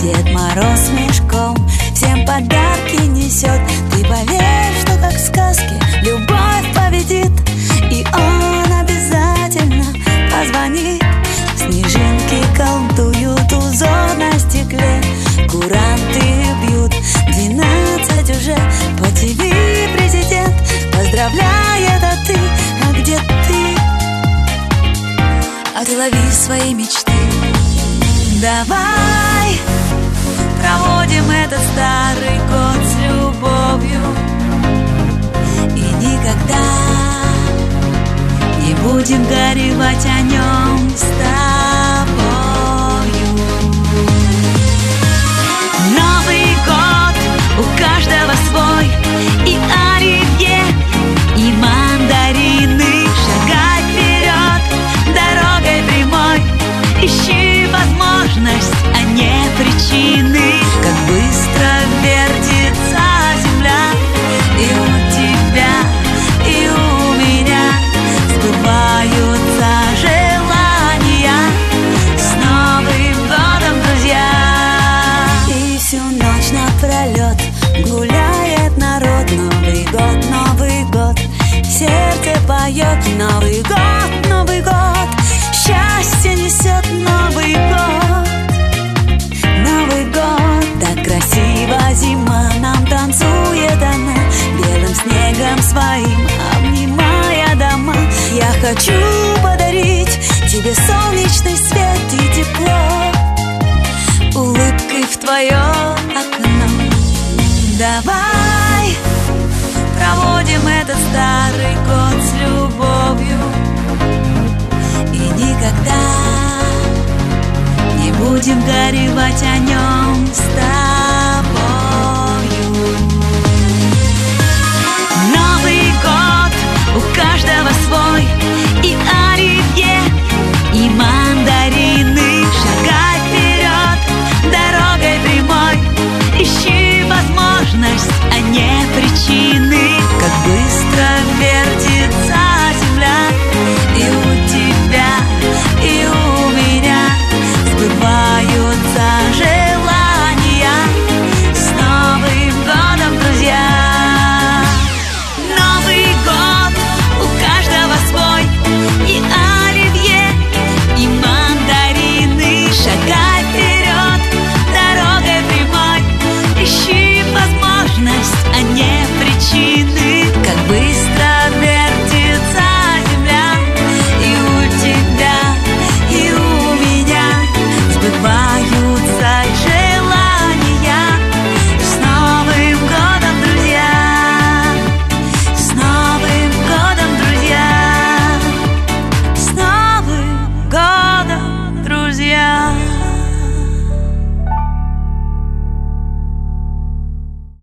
Дед Мороз с мешком всем подарки несет. Ты поверь, что как в сказке любовь победит, и он обязательно позвонит. Снежинки колдуют узор на стекле, куранты бьют 12 уже. По ТВ президент поздравляет, а ты, а где ты? А ты лови свои мечты. Давай проводим этот старый год с любовью, и никогда не будем горевать о нем с тобою. Новый год у каждого свой, и оливье, и мандарины. Шагай вперед дорогой прямой, ищи возможность, а не причины. Как быстро вертится земля, и у тебя, и у меня сбываются желания. С Новым годом, друзья! И всю ночь напролет гуляет народ. Новый год, Новый год, сердце поет. Новый год, Новый год, счастье несет Новый год. Новый год, так красиво зима нам танцует она, белым снегом своим обнимая дома. Я хочу подарить тебе солнечный свет и тепло, улыбкой в твое окно. Давай проводим этот старый год с любовью, и никогда не будем горевать о нем с тобой.